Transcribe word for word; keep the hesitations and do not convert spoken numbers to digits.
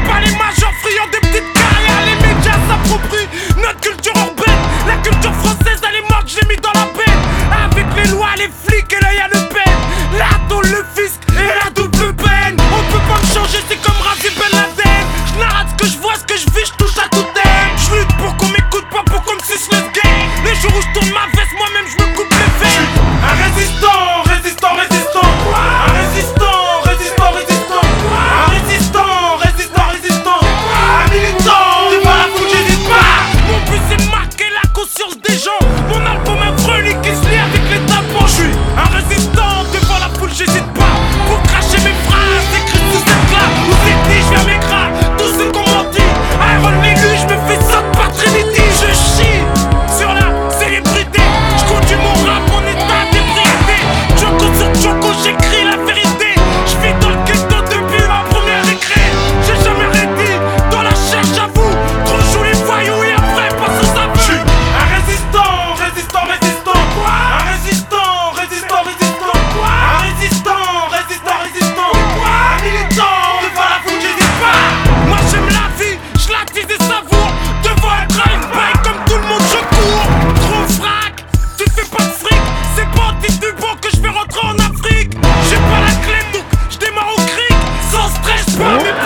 pas les majors friands des petites carrières. Les médias s'approprient notre culture urbaine. La culture française elle est morte, j'ai mis dans la peine. Avec les lois, les flics et l'œil à Le Pen. La tôle, le fisc et la double peine. On peut pas me changer, c'est comme Razi Ben Laden. J'n'arrête ce que je vois, ce que je vis, j'touche à tout aime. J'lutte pour qu'on m'écoute, pas pour qu'on me suce le game. Les jours où j'tourne ma veste, moi-même j'me coupe les veines. Un résistant, résistant, résistant. Un résistant, résistant, résistant. Un résistant, résistant, résistant. Un militant, devant la foule, j'hésite pas. Mon but c'est marquer la conscience des gens. Mon album un relique qui se lie avec les tapons. J'suis un résistant, devant la foule, j'hésite pas. Pour cracher mes phrases, écrites sous cette claque. Où c'est dit, j'viens m'écraser, tout ce qu'on m'en dit. Iron l'élu, j'me fais ça de pas Trinity. Je chie sur la célébrité. J'conduis mon rap en état d'ébriété. Joko sur Joko, j'écris la vérité. J'vis dans le ghetto depuis ma première récré. J'ai jamais arrêté dans la cherche à vous. Trop joue les voyous et après passe aux aveux. Un résistant, résistant, résistant. Un résistant, résistant, résistant. Un résistant, résistant, résistant. Un militant, devant la foule, j'hésite pas. Moi j'aime la vie, j'lattise et savoure. Devant un drive-by comme tout le monde je cours. Trop frac, tu fais pas de fric. C'est pas au titre du bon que je vais rentrer en Afrique. J'ai pas la clé donc j'démarre au cric. Sans stress, pas mes